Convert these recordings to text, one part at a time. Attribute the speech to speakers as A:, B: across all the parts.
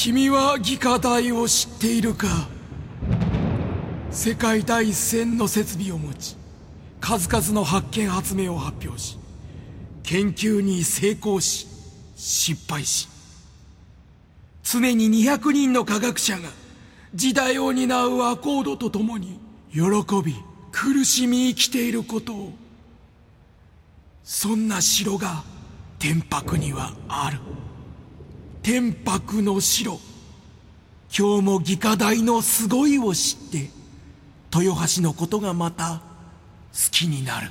A: 君は技科大を知っているか。世界第一線の設備を持ち、数々の発見発明を発表し、研究に成功し失敗し、常に200人の科学者が時代を担うアコードとともに喜び苦しみ生きていることを。そんな城が天白にはある。天白の城。今日も技科大のすごいを知って豊橋のことがまた好きになる。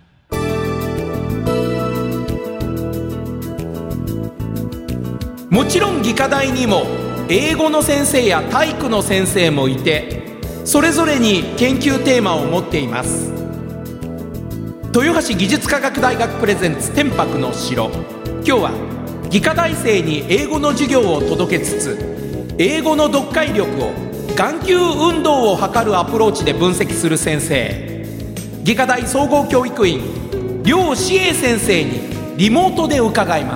B: もちろん技科大にも英語の先生や体育の先生もいて、それぞれに研究テーマを持っています。豊橋技術科学大学プレゼンツ天白の城。今日は技科大生に英語の授業を届けつつ、英語の読解力を眼球運動を図るアプローチで分析する先生、技科大総合教育院梁志英先生にリモートで伺います。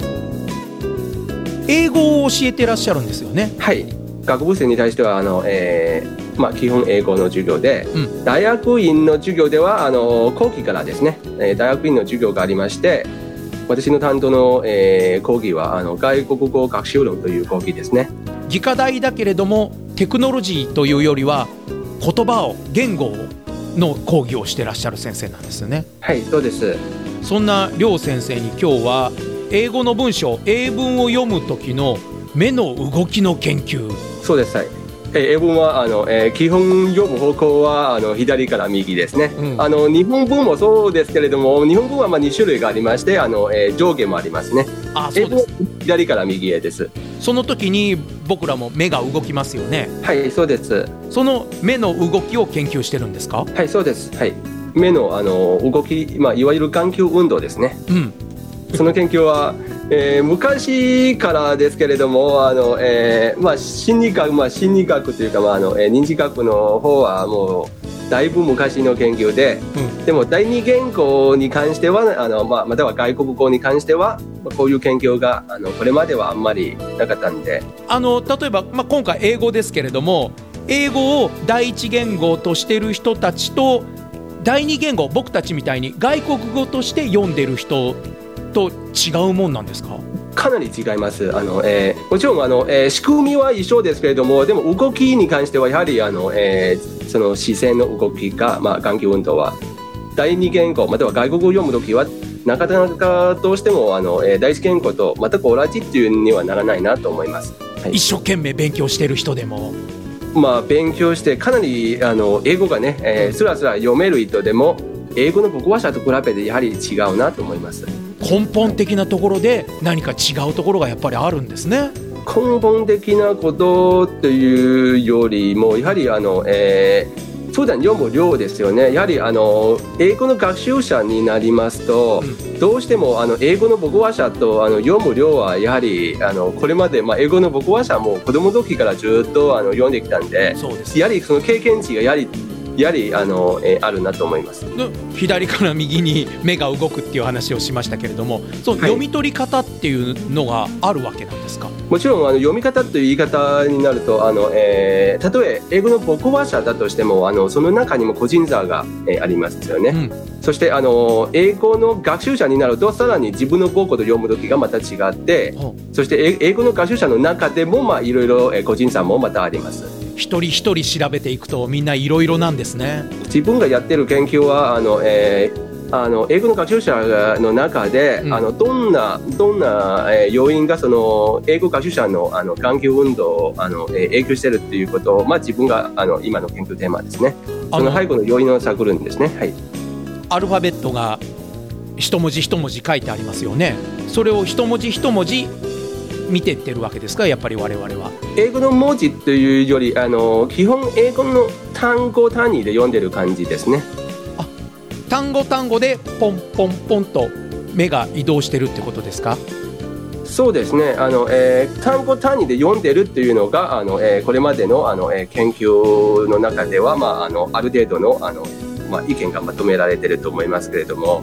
B: 英語を教えてらっしゃるんですよね。
C: はい、学部生に対しては基本英語の授業で、大学院の授業では後期からですね、大学院の授業がありまして、私の担当の、講義は外国語学習論という講義ですね。
B: 技科大だけれどもテクノロジーというよりは言葉を言語の講義をしてらっしゃる先生なんですよね。
C: はい、そうです。
B: そんな梁先生に今日は英語の文章、英文を読む時の目の動きの研究。
C: そうです。はい、英文は基本読む方向は左から右ですね。日本文もそうですけれども、日本文は2種類がありまして、上下もありますね。
B: そうです。
C: 左から右へです。
B: その時に僕らも目が動きますよね。
C: はい、そうです。
B: その目の動きを研究してるんですか？
C: はい、そうです。はい、目の動き、いわゆる眼球運動ですね。その研究は昔からですけれども、心理学というか、認知学の方はもうだいぶ昔の研究で、でも第二言語に関してはまたは外国語に関してはこういう研究がこれまではあんまりなかったんで、
B: 例えば、今回英語ですけれども、英語を第一言語としている人たちと第二言語、僕たちみたいに外国語として読んでる人と違うもんなんですか？
C: かなり違います。もちろん仕組みは一緒ですけれども、でも動きに関してはやはりその視線の動きが、眼球運動は第二言語または外国語を読むときはなかなかどうしても第一言語と全く同じっていうにはならないなと思います。はい、一
B: 生懸命勉強してる人でも
C: 勉強してかなり英語がね、スラスラ読める人でも英語の母語話者と比べてやはり違うなと思います。
B: 根本的なところで何か違うところがやっぱりあるんですね。
C: 根本的なことというよりもやはり普段読む量ですよね。やはり英語の学習者になりますと、どうしても英語の母語話者と読む量はやはりこれまで、英語の母語話者も子供の時からずっと読んできたんで、やはりその経験値がやはりあるなと思います。
B: 左から右に目が動くっていう話をしましたけれども、読み取り方っていうのがあるわけなんですか？
C: もちろん読み方という言い方になるとたとえ英語の母語話者だとしてもその中にも個人差がありますよね。そして英語の学習者になるとさらに自分の母語と読む時がまた違って、そして英語の学習者の中でもいろいろ個人差もまたあります。
B: 一人一人調べていくとみんないろいろなんですね。
C: 自分がやってる研究は英語の学習者の中で、どんな要因がその英語学習者の眼球運動を影響しているということを、自分が今の研究テーマですね。その背後の要因を探るんですね。はい、
B: アルファベットが一文字一文字書いてありますよね。それを一文字一文字見てってるわけですか？やっぱり我々は
C: 英語の文字というより基本英語の単語単位で読んでる感じですね。
B: 単語単語でポンポンポンと目が移動してるってことですか？
C: そうですね。単語単位で読んでるっていうのがこれまでの研究の中では、ある程度の意見がまとめられてると思いますけれども、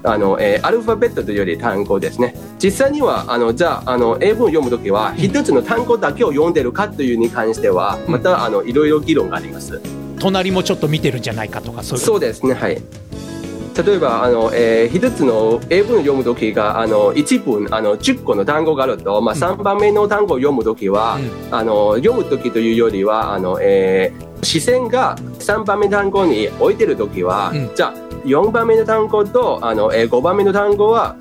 C: アルファベットというより単語ですね。実際にはじゃあ英文を読むときは一つの単語だけを読んでるかというに関してはまたいろいろ議論があります。
B: 隣もちょっと見てるんじゃないかとか
C: そうですね、はい。例えば一つの英文を読むときが1文10個の単語があると、3番目の単語を読むときは、読むときというよりは視線が3番目の単語に置いてるときは、じゃあ4番目の単語と5番目の単語は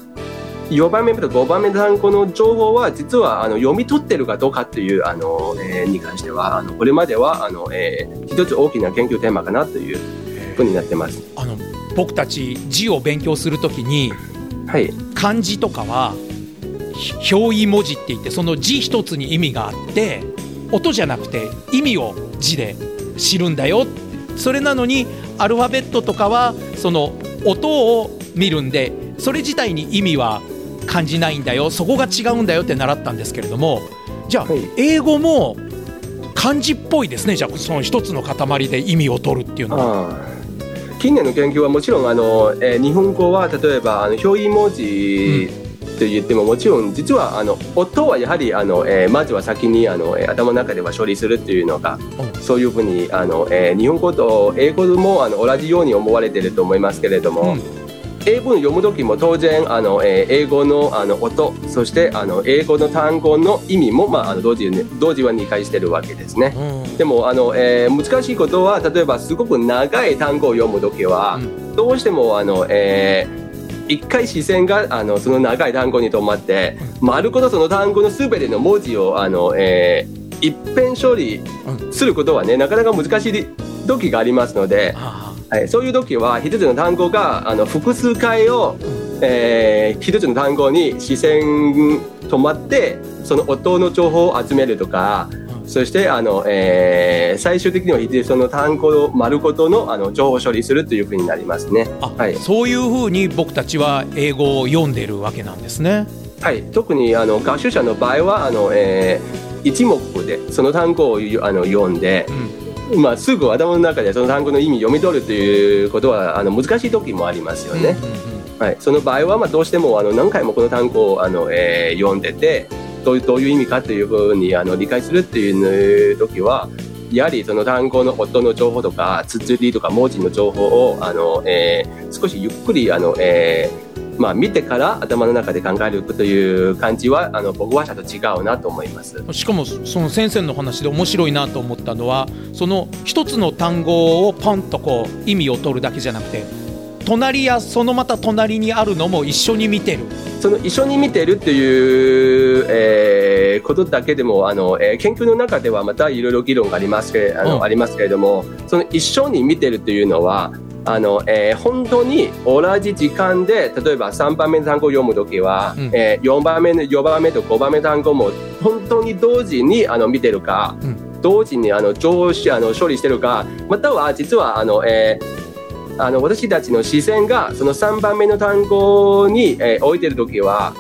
C: 4番目と5番目の単語の情報は実は読み取ってるかどうかというに関してはこれまでは一つ大きな研究テーマかなというふうになってます。
B: 僕たち字を勉強するときに、はい、漢字とかは表意文字って言ってその字一つに意味があって音じゃなくて意味を字で知るんだよ。それなのにアルファベットとかはその音を見るんでそれ自体に意味は感じないんだよ、そこが違うんだよって習ったんですけれども、じゃあ、はい、英語も漢字っぽいですね。じゃあその一つの塊で意味を取るっていうのは。
C: 近年の研究はもちろん日本語は例えば表意文字と言ってももちろん実は音はやはりまずは先に頭の中では処理するっていうのが、そういうふうに日本語と英語も同じように思われていると思いますけれども、英文を読む時も当然英語の音そして英語の単語の意味も同時は理解しているわけですね。でも難しいことは例えばすごく長い単語を読む時はどうしても一回視線がその長い単語に止まって丸ごとその単語の全ての文字を一遍処理することはねなかなか難しい時がありますので、はい、そういう時は一つの単語が複数回を、一つの単語に視線止まってその音の情報を集めるとか、そして最終的にはその単語を丸ごとの情報処理するというふうになりますね。はい、
B: そういうふうに僕たちは英語を読んでるわけなんですね。
C: はい、特に学習者の場合は一目でその単語を読んで、すぐ頭の中でその単語の意味を読み取るということは難しい時もありますよね。はい、その場合はどうしても何回もこの単語を読んでてどういう意味かというふうに理解するっていう時はやはりその単語の音の情報とか綴りとか文字の情報を少しゆっくり見てから頭の中で考えるという感じは僕はちょっと違うなと思います。
B: しかもその先生の話で面白いなと思ったのはその一つの単語をポンとこう意味を取るだけじゃなくて隣やそのまた隣にあるのも一緒に見てる。
C: その一緒に見てるっていう、ことだけでも研究の中ではまたいろいろ議論がありますけれども、その一緒に見てるっていうのは本当に同じ時間で例えば3番目の単語を読むときは、4番目と5番目の単語も本当に同時に見てるか、同時に処理してるか、または実は私たちの視線がその3番目の単語に、置いてるときは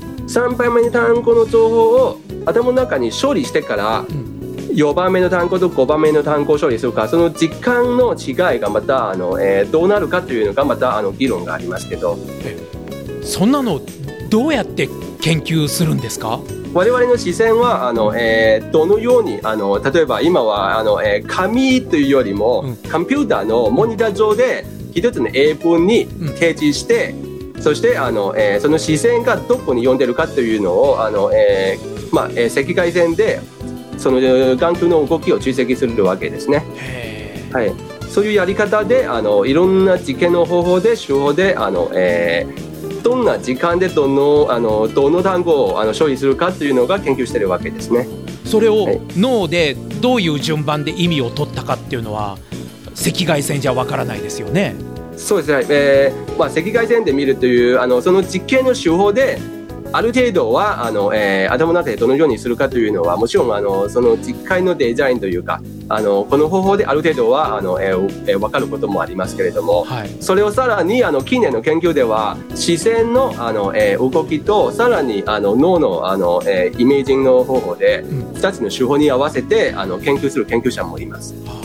C: 3番目の単語の情報を頭の中に処理してから、4番目の単語と5番目の単語を処理するか、その時間の違いがまたどうなるかというのがまた議論がありますけど、
B: そんなのどうやって研究するんですか？
C: 我々の視線はどのように例えば今は紙というよりも、コンピューターのモニター上で一つの英文に提示して、そしてその視線がどこに読んでるかというのを赤外線でその眼球の動きを追跡するわけですね。はい、そういうやり方でいろんな実験の方法で手法でどんな時間でどの単語を処理するかというのが研究しているわけですね。
B: それを脳でどういう順番で意味を取ったかっていうのは赤外線じゃわからないですよね。
C: そうですね、赤外線で見るというその実験の手法である程度は頭の中でどのようにするかというのはもちろんその実験のデザインというかこの方法である程度は分かることもありますけれども、それをさらに近年の研究では視線の動きとさらに脳のイメージングの方法で2つの手法に合わせて研究する研究者もいます。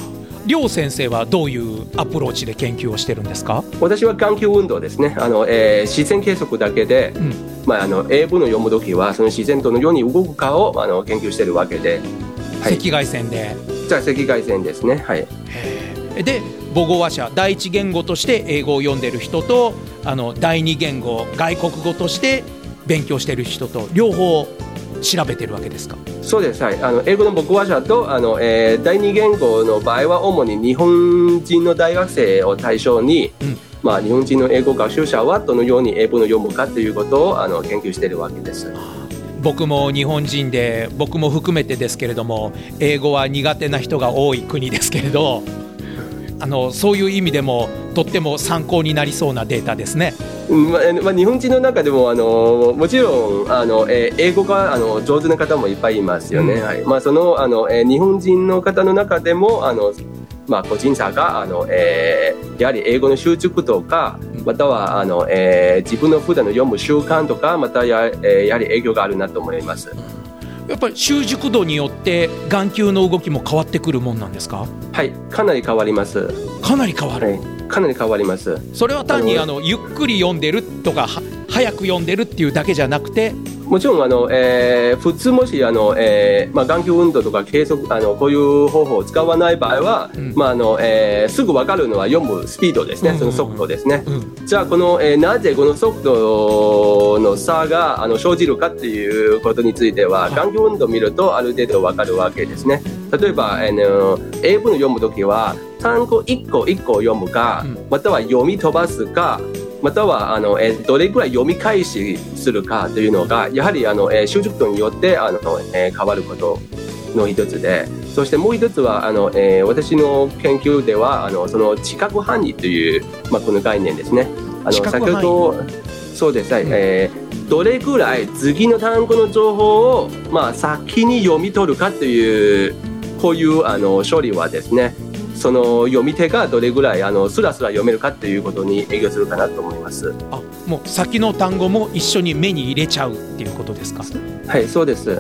B: 梁先生はどういうアプローチで研究をしてるんですか？
C: 私は眼球運動ですね。視線計測だけで、英文を読むときはその自然とのように動くかを研究しているわけで、
B: 赤外線で。
C: じゃあ赤外線ですね。はい。
B: で母語話者、第一言語として英語を読んでる人と、第二言語外国語として勉強してる人と両方調べてるわけですか？
C: そうです、はい。英語の母語話者と第二言語の場合は主に日本人の大学生を対象に、日本人の英語学習者はどのように英文を読むかということを研究しているわけです。
B: 僕も日本人で、僕も含めてですけれども、英語は苦手な人が多い国ですけれど、そういう意味でもとっても参考になりそうなデータですね。
C: 日本人の中でももちろん英語が上手な方もいっぱいいますよね。はい。その日本人の方の中でも個人差がやはり英語の習熟とか、または自分の普段の読む習慣とか、またやはり影響があるなと思います。
B: やっぱり習熟度によって眼球の動きも変わってくるもんなんですか？
C: はい、かなり変わります。
B: かなり変わる、
C: かなり変わります。
B: それは単にゆっくり読んでるとか早く読んでるっていうだけじゃなくて、
C: もちろん普通もし眼球運動とか計測こういう方法を使わない場合は、すぐ分かるのは読むスピードですね、その速度ですね。じゃあなぜこの速度の差が生じるかっていうことについては、眼球運動を見るとある程度分かるわけですね。例えば英文を読むときは単語一個一個読むか、または読み飛ばすか、またはどれくらい読み返しするかというのがやはり習熟度によって変わることの一つで、そしてもう一つは私の研究ではその知覚範囲という、この概念ですね。先ほどそうです、どれくらい次の単語の情報を、先に読み取るかというこういう処理はですね、その読み手がどれぐらいスラスラ読めるかということに影響するかなと思います。
B: もう先の単語も一緒に目に入れちゃうっていうことですか？
C: はい、そうです。はい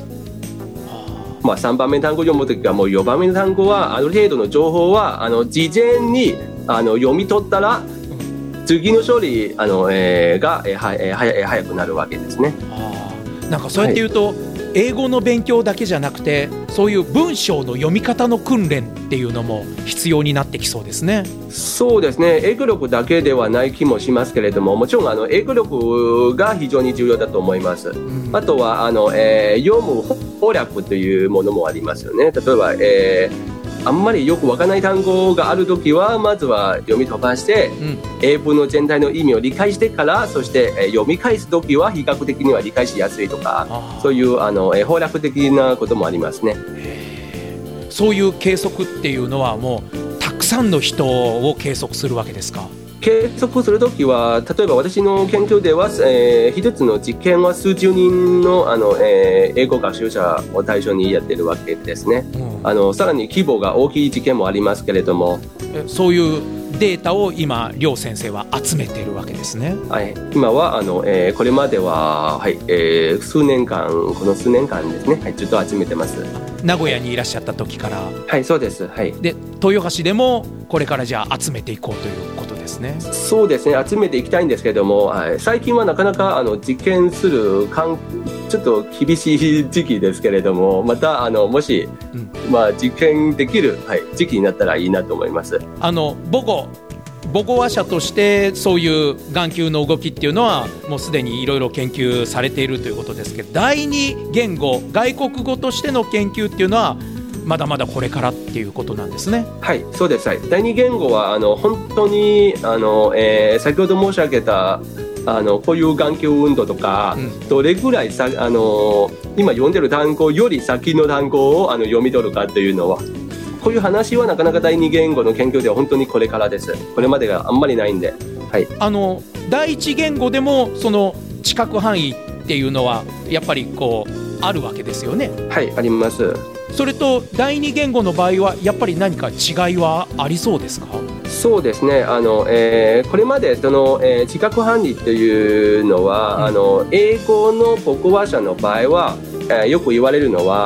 C: 。3番目の単語を読むときはもう4番目の単語はある程度の情報は事前に読み取ったら次の処理が早くなるわけですね。
B: なんかそうやって言うと、英語の勉強だけじゃなくて、そういう文章の読み方の訓練っていうのも必要になってきそうですね。
C: そうですね。英語力だけではない気もしますけれども、もちろん英語力が非常に重要だと思います。あとは読む翻訳というものもありますよね。例えば、あんまりよくわからない単語があるときはまずは読み飛ばして、英文の全体の意味を理解してから、そして読み返すときは比較的には理解しやすいとか、そういう翻訳的なこともありますね。
B: そういう計測っていうのはもうたくさんの人を計測するわけですか？
C: 計測するときは、例えば私の研究では、一つの実験は数十人の、英語学習者を対象にやっているわけですね。さらに規模が大きい実験もありますけれども、
B: そういうデータを今梁先生は集めているわけですね。
C: はい、今はこれまでは、この数年間ですね、ずっと集めてます。
B: 名古屋にいらっしゃった時から。
C: はい、そうです。はい。で、
B: 豊橋でもこれからじゃあ集めていこうということですね。
C: そうですね、集めていきたいんですけれども、最近はなかなか実験するちょっと厳しい時期ですけれども、またもし、実験できる、時期になったらいいなと思います。
B: 母語話者としてそういう眼球の動きっていうのはもうすでにいろいろ研究されているということですけど、第二言語外国語としての研究っていうのはまだまだこれからっていうことなんですね。
C: はい、そうです。第二言語は本当に先ほど申し上げたこういう眼球運動とか、どれぐらい今読んでる単語より先の単語を読み取るかというのは、こういう話はなかなか第二言語の研究では本当にこれからです。これまでがあんまりないんで、
B: 第一言語でもその知覚範囲っていうのはやっぱりあるわけですよね。
C: はい、あります。
B: それと第二言語の場合はやっぱり何か違いはありそうですか？
C: そうですね。これまでその、知覚範囲というのは、英語の母語話者の場合は、よく言われるのは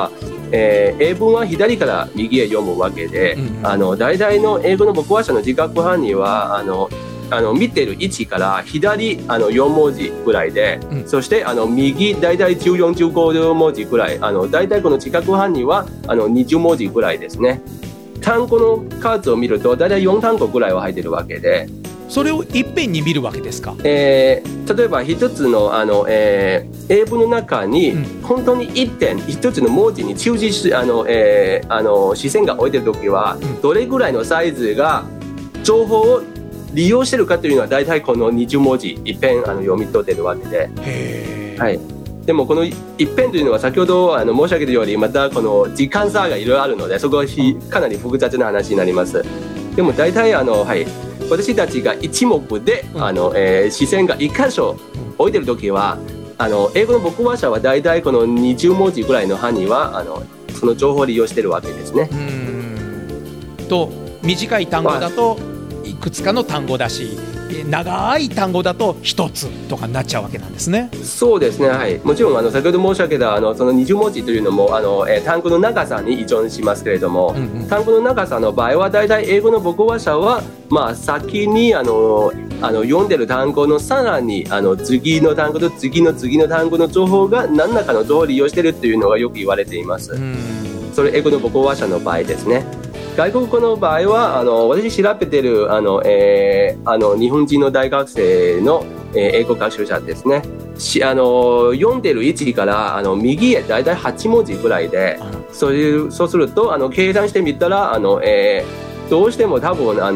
C: 英文は左から右へ読むわけで、大体の英語の母語話者の自覚範囲は見てる位置から左4文字ぐらいで、そして右大体14、15文字ぐらい、大体この自覚範囲は20文字ぐらいですね。単語の数を見ると大体4単語ぐらいは入ってるわけで、
B: それをいっぺんに見るわけですか？
C: 例えば一つの英文の中に本当に一つの文字に注視視線が置いてるときは、どれぐらいのサイズが情報を利用してるかというのは大体この20文字一遍読み取ってるわけで、はい、でもこの一遍というのは先ほど申し上げたようにまたこの時間差がいろいろあるので、そこはかなり複雑な話になります。でも大体私たちが一目で視線が一箇所置いてるときは英語の母語話者は大体この20文字ぐらいの範囲はその情報を利用してるわけですね。
B: と短い単語だといくつかの単語だし、長い単語だと一つとかになっちゃうわけなんですね。
C: そうですね、はい、もちろん先ほど申し上げたその20文字というのも単語の長さに依存しますけれども、単語の長さの場合はだいたい英語の母語話者は先に読んでる単語のさらに次の単語と次の単語の情報が何らかの情報を利用しているというのがよく言われています。それ英語の母語話者の場合ですね。外国語の場合は私調べてる日本人の大学生の英語学習者ですね。読んでる位置から右へだいたい8文字ぐらいで、そうすると計算してみたらどうしても多分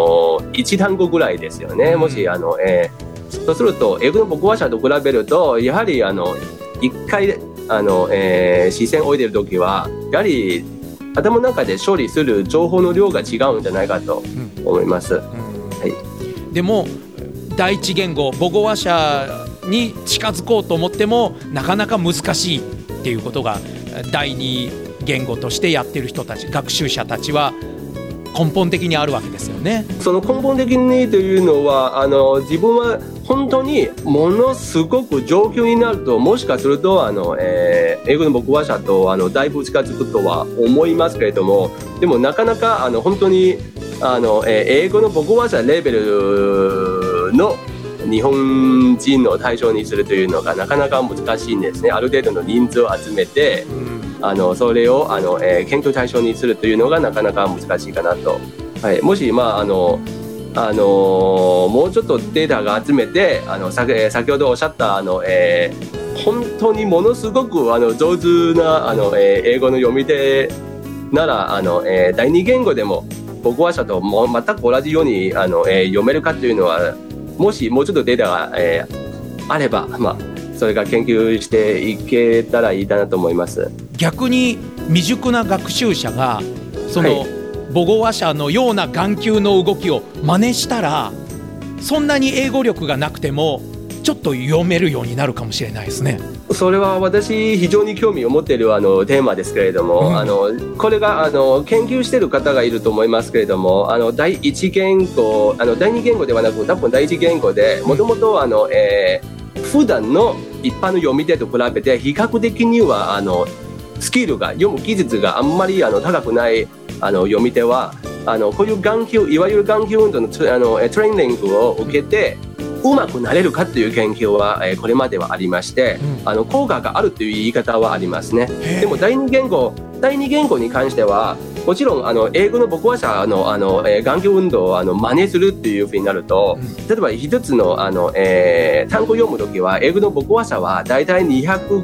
C: 1単語ぐらいですよね。もしそうすると英語の母語話者と比べるとやはり1回視線を置いてるときはやはり頭の中で処理する情報の量が違うんじゃないかと思います。はい、でも
B: 第一言語母語話者に近づこうと思ってもなかなか難しいっていうことが第二言語としてやってる人たち、学習者たちは根本的にあるわけですよね。
C: その根本的にというのは自分は本当にものすごく状況になるともしかすると英語の母語話者とだいぶ近づくとは思いますけれども、でもなかなか本当に英語の母語話者レベルの日本人を対象にするというのがなかなか難しいんですね。ある程度の人数を集めてそれを研究対象にするというのがなかなか難しいかなと、はい、もしもうちょっとデータが集めて先ほどおっしゃった本当にものすごく上手な英語の読み手なら第二言語でも母語話者と全く同じように読めるかというのはもしもうちょっとデータがあれば、それが研究していけたらいいかなと思います。
B: 逆に未熟な学習者がその母語話者のような眼球の動きを真似したらそんなに英語力がなくてもちょっと読めるようになるかもしれないですね。
C: それは私非常に興味を持っているテーマですけれども、これが研究している方がいると思いますけれども第一言語第二言語ではなく多分第一言語でもともと普段の一般の読み手と比べて比較的にはスキルが読む技術があんまり高くない読み手はこういう眼球いわゆる眼球運動のトレーニングを受けてうまくなれるかという研究はこれまではありまして、効果があるという言い方はありますね。でも第二言語に関してはもちろん英語の母語話者の眼球運動を真似するっていうふうになると、例えば一つの単語を読むときは英語の母語話者はだいたい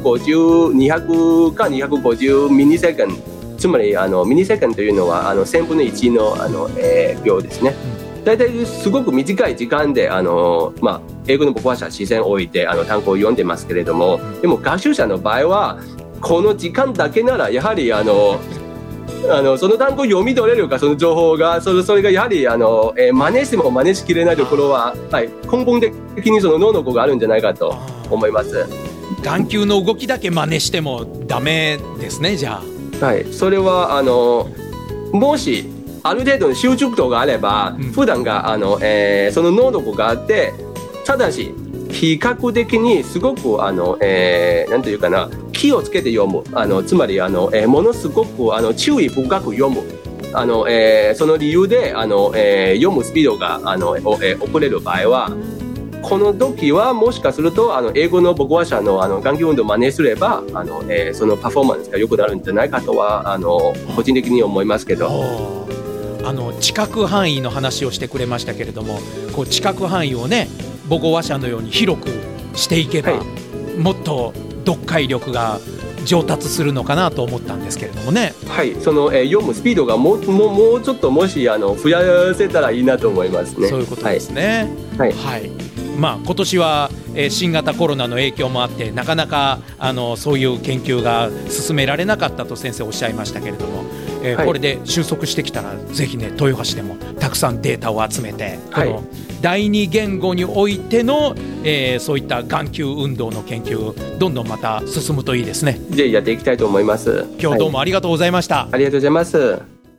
C: 200か250ミリセカンド、つまりミリセカンドというのは1000分の1の秒ですね。だいたいすごく短い時間で英語の母語話者は視線を置いて単語を読んでますけれども、でも学習者の場合はこの時間だけならやはりその単語を読み取れるか、その情報がそれがやはり真似しても真似しきれないところは、根本的にその能力があるんじゃないかと思います。
B: 眼球の動きだけ真似してもダメですね。じゃあ、
C: はい、それはもしある程度の習熟度があれば、普段がその能力があって、ただし比較的にすごくなんていうかな、 気をつけて読む、つまりものすごく注意深く読む、その理由で読むスピードが遅れる場合は、この時はもしかすると英語の母語話者の眼球運動を真似すればそのパフォーマンスが良くなるんじゃないかとは個人的に思いますけど、
B: 知覚範囲の話をしてくれましたけれども、こう知覚範囲をね母語話者のように広くしていけば、はい、もっと読解力が上達するのかなと思ったんですけれどもね。
C: はい、その読むスピードがもうちょっともし増やせたらいいなと思いますね。
B: そういうことですね。はい、はいはい、まあ、今年は新型コロナの影響もあってなかなかそういう研究が進められなかったと先生おっしゃいましたけれども、はい、これで収束してきたらぜひね豊橋でもたくさんデータを集めて、はい、第二言語においての、そういった眼球運動の研究どんどんまた進むといいですね。
C: ぜひやっていきたいと思います。
B: 今日どうもありがとうございました。はい、
C: ありがとうございます。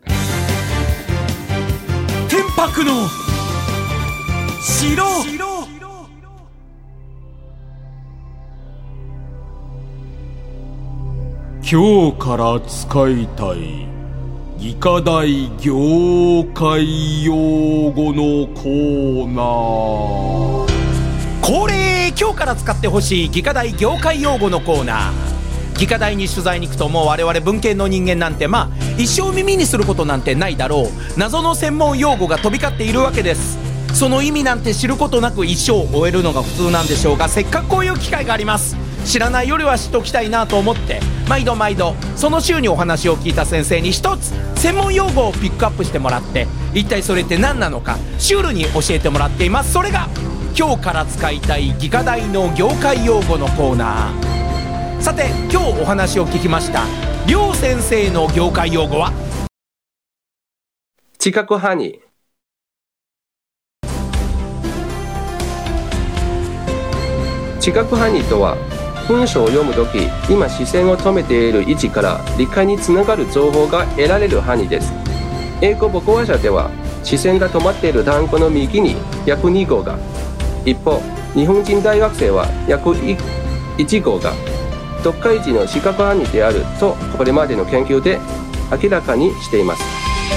A: 天白の城。今日から使いたい技科大業界用語のコーナー。
B: 恒例、今日から使ってほしい技科大業界用語のコーナー。技科大に取材に行くともう我々文系の人間なんて一生耳にすることなんてないだろう謎の専門用語が飛び交っているわけです。その意味なんて知ることなく一生を終えるのが普通なんでしょうが、せっかくこういう機会があります。知らないよりは知っておきたいなと思って毎度その週にお話を聞いた先生に一つ専門用語をピックアップしてもらって、一体それって何なのかシュールに教えてもらっています。それが今日から使いたい技科大の業界用語のコーナー。さて今日お話を聞きました梁先生の業界用語は
C: 知覚範囲。知覚範囲とは文章を読むとき今視線を止めている位置から理解につながる情報が得られる範囲です。英語母語話者では視線が止まっている単語の右に約2号が、一方日本人大学生は約1号が読解時の視覚範囲であるとこれまでの研究で明らかにしています。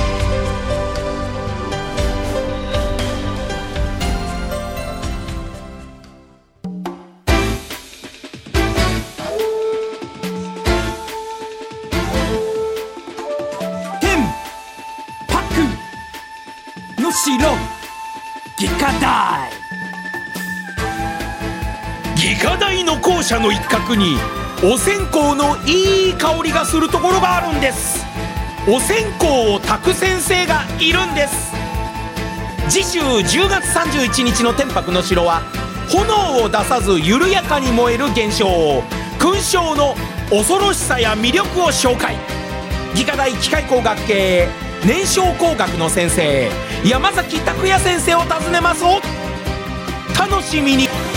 B: 技科大。技科大の校舎の一角にお線香のいい香りがするところがあるんです。お線香を焚く先生がいるんです。次週10月31日の天白の城は炎を出さず緩やかに燃える現象、勲章の恐ろしさや魅力を紹介。技科大機械工学系燃焼工学の先生山崎拓也先生を訪ねます。お楽しみに。